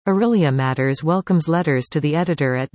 Aurelia Matters welcomes letters to the editor at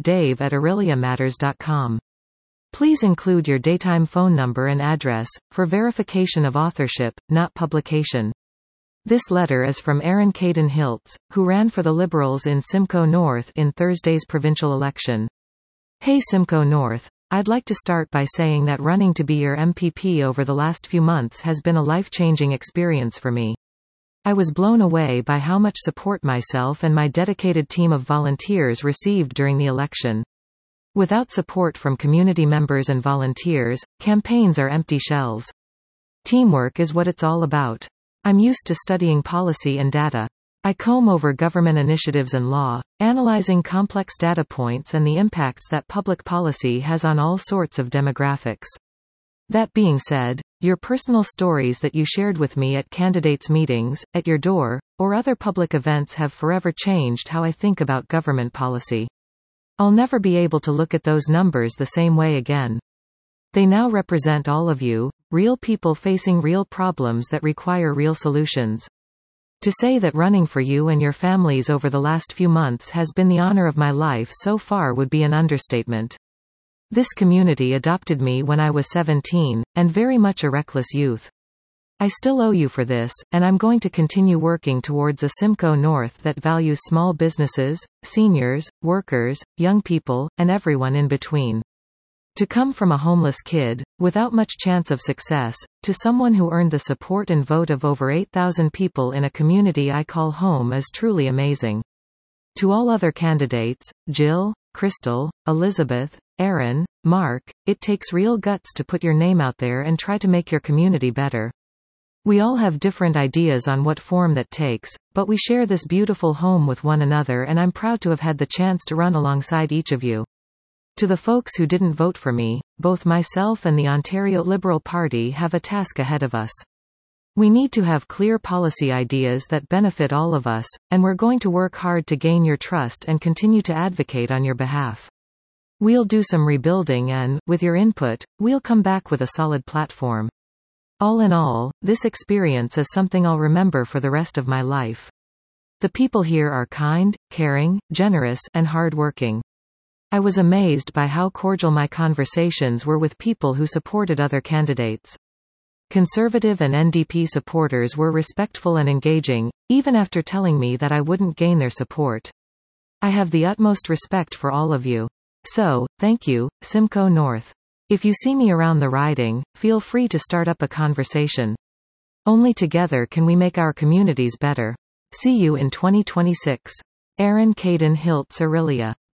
dave@aureliamatters.com. Please include your daytime phone number and address, for verification of authorship, not publication. This letter is from Aaron Caden Hiltz, who ran for the Liberals in Simcoe North in Thursday's provincial election. Hey Simcoe North. I'd like to start by saying that running to be your MPP over the last few months has been a life-changing experience for me. I was blown away by how much support myself and my dedicated team of volunteers received during the election. Without support from community members and volunteers, campaigns are empty shells. Teamwork is what it's all about. I'm used to studying policy and data. I comb over government initiatives and law, analyzing complex data points and the impacts that public policy has on all sorts of demographics. That being said, your personal stories that you shared with me at candidates' meetings, at your door, or other public events have forever changed how I think about government policy. I'll never be able to look at those numbers the same way again. They now represent all of you, real people facing real problems that require real solutions. To say that running for you and your families over the last few months has been the honor of my life so far would be an understatement. This community adopted me when I was 17, and very much a reckless youth. I still owe you for this, and I'm going to continue working towards a Simcoe North that values small businesses, seniors, workers, young people, and everyone in between. To come from a homeless kid, without much chance of success, to someone who earned the support and vote of over 8,000 people in a community I call home is truly amazing. To all other candidates, Jill, Crystal, Elizabeth, Aaron, Mark, it takes real guts to put your name out there and try to make your community better. We all have different ideas on what form that takes, but we share this beautiful home with one another, and I'm proud to have had the chance to run alongside each of you. To the folks who didn't vote for me, both myself and the Ontario Liberal Party have a task ahead of us. We need to have clear policy ideas that benefit all of us, and we're going to work hard to gain your trust and continue to advocate on your behalf. We'll do some rebuilding and, with your input, we'll come back with a solid platform. All in all, this experience is something I'll remember for the rest of my life. The people here are kind, caring, generous, and hard-working. I was amazed by how cordial my conversations were with people who supported other candidates. Conservative and NDP supporters were respectful and engaging, even after telling me that I wouldn't gain their support. I have the utmost respect for all of you. So, thank you, Simcoe North. If you see me around the riding, feel free to start up a conversation. Only together can we make our communities better. See you in 2026. Aaron Caden Hiltz, Aurelia.